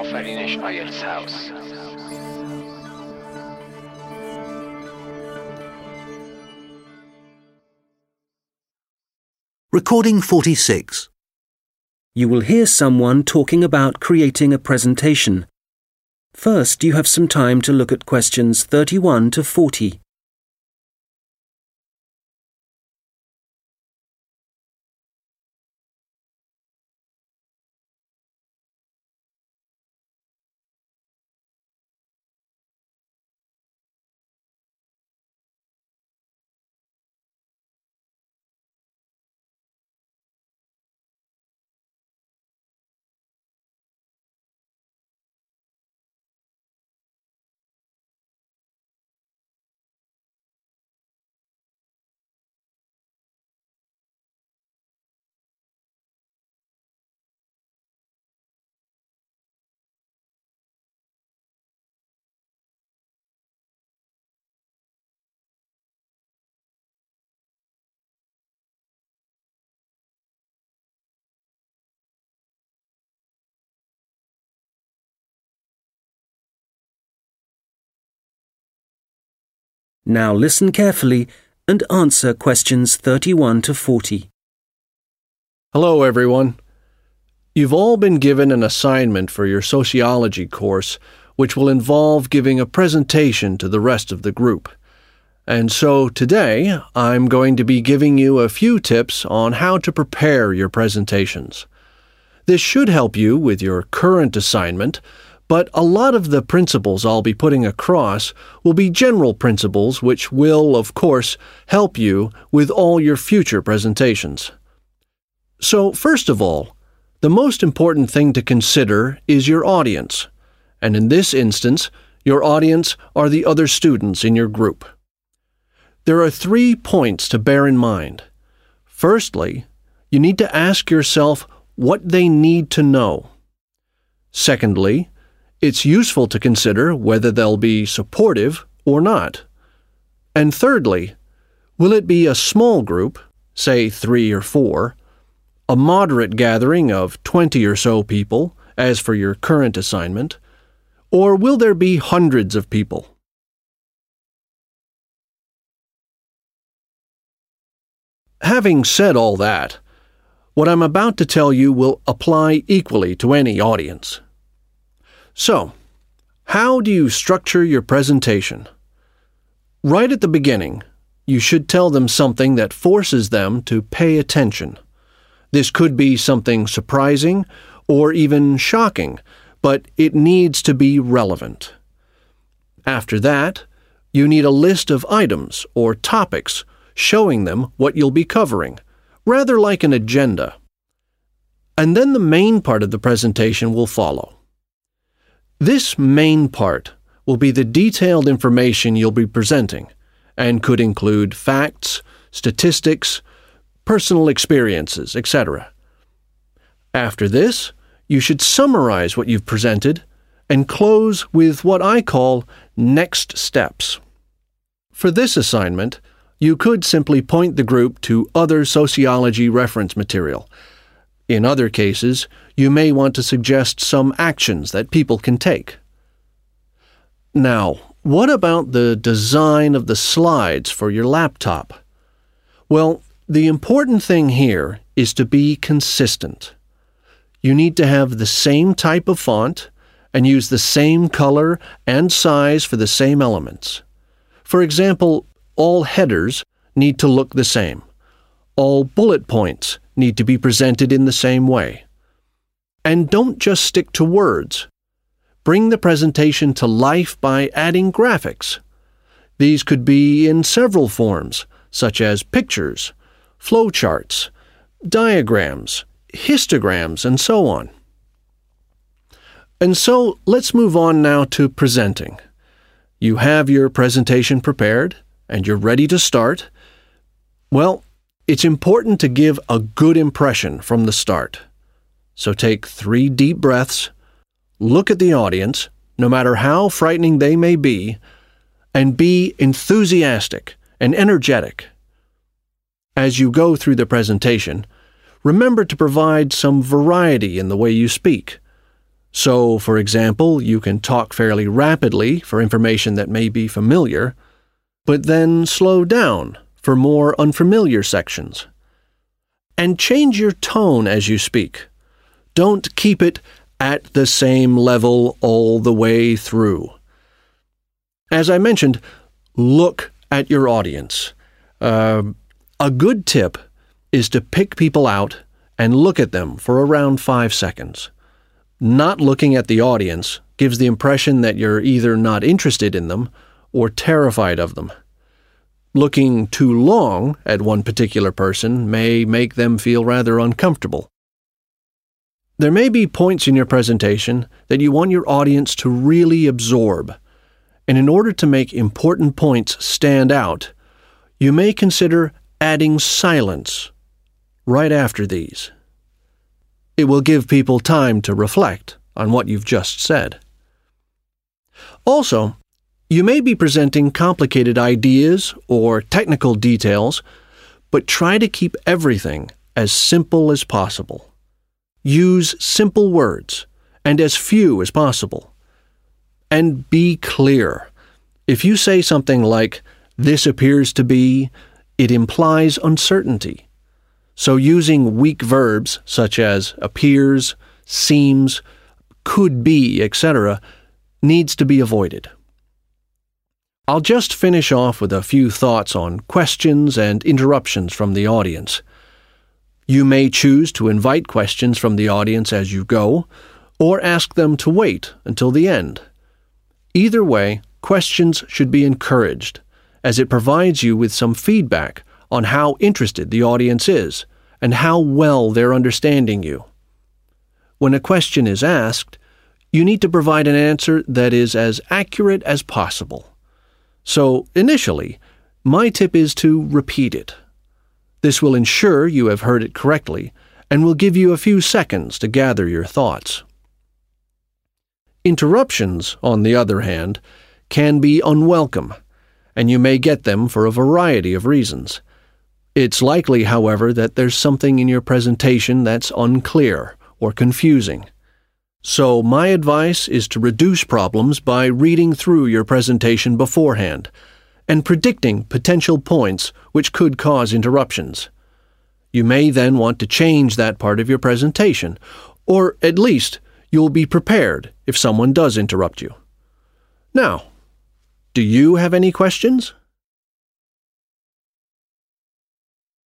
آفرینش IELTS House. Recording 46. You will hear someone talking about creating a presentation. First, you have some time to look at questions 31 to 40. Now listen carefully and answer questions 31 to 40. Hello, everyone. You've all been given an assignment for your sociology course, which will involve giving a presentation to the rest of the group. And so today, I'm going to be giving you a few tips on how to prepare your presentations. This should help you with your current assignment, but a lot of the principles I'll be putting across will be general principles which will, of course, help you with all your future presentations. So, first of all, the most important thing to consider is your audience, and in this instance, your audience are the other students in your group. There are 3 points to bear in mind. Firstly, you need to ask yourself what they need to know. Secondly, it's useful to consider whether they'll be supportive or not. And thirdly, will it be a small group, say 3 or 4, a moderate gathering of 20 or so people, as for your current assignment, or will there be hundreds of people? Having said all that, what I'm about to tell you will apply equally to any audience. So, how do you structure your presentation? Right at the beginning, you should tell them something that forces them to pay attention. This could be something surprising or even shocking, but it needs to be relevant. After that, you need a list of items or topics showing them what you'll be covering, rather like an agenda. And then the main part of the presentation will follow. This main part will be the detailed information you'll be presenting and could include facts, statistics, personal experiences, etc. After this, you should summarize what you've presented and close with what I call next steps. For this assignment, you could simply point the group to other sociology reference material. In other cases, you may want to suggest some actions that people can take. Now, what about the design of the slides for your laptop? Well, the important thing here is to be consistent. You need to have the same type of font and use the same color and size for the same elements. For example, all headers need to look the same. All bullet points need to be presented in the same way. And don't just stick to words. Bring the presentation to life by adding graphics. These could be in several forms, such as pictures, flowcharts, diagrams, histograms, and so on. And so let's move on now to presenting. You have your presentation prepared, and you're ready to start. Well, it's important to give a good impression from the start. So take 3 deep breaths, look at the audience, no matter how frightening they may be, and be enthusiastic and energetic. As you go through the presentation, remember to provide some variety in the way you speak. So, for example, you can talk fairly rapidly for information that may be familiar, but then slow down for more unfamiliar sections. And change your tone as you speak. Don't keep it at the same level all the way through. As I mentioned, look at your audience. A good tip is to pick people out and look at them for around 5 seconds. Not looking at the audience gives the impression that you're either not interested in them or terrified of them. Looking too long at one particular person may make them feel rather uncomfortable. There may be points in your presentation that you want your audience to really absorb, and in order to make important points stand out, you may consider adding silence right after these. It will give people time to reflect on what you've just said. Also, you may be presenting complicated ideas or technical details, but try to keep everything as simple as possible. Use simple words and as few as possible. And be clear. If you say something like, "This appears to be," it implies uncertainty. So using weak verbs such as appears, seems, could be, etc., needs to be avoided. I'll just finish off with a few thoughts on questions and interruptions from the audience. You may choose to invite questions from the audience as you go, or ask them to wait until the end. Either way, questions should be encouraged, as it provides you with some feedback on how interested the audience is and how well they're understanding you. When a question is asked, you need to provide an answer that is as accurate as possible. So, initially, my tip is to repeat it. This will ensure you have heard it correctly and will give you a few seconds to gather your thoughts. Interruptions, on the other hand, can be unwelcome, and you may get them for a variety of reasons. It's likely, however, that there's something in your presentation that's unclear or confusing. So my advice is to reduce problems by reading through your presentation beforehand and predicting potential points which could cause interruptions. You may then want to change that part of your presentation, or at least you'll be prepared if someone does interrupt you. Now, do you have any questions?